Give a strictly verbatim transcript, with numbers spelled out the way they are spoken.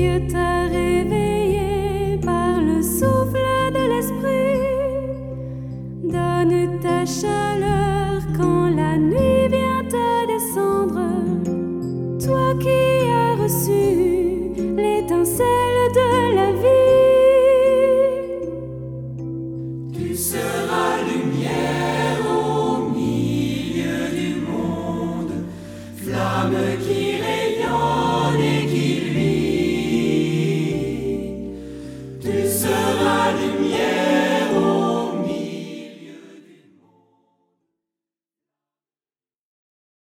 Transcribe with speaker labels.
Speaker 1: Dieu t'a réveillé par le souffle de l'esprit. Donne ta chaleur quand la nuit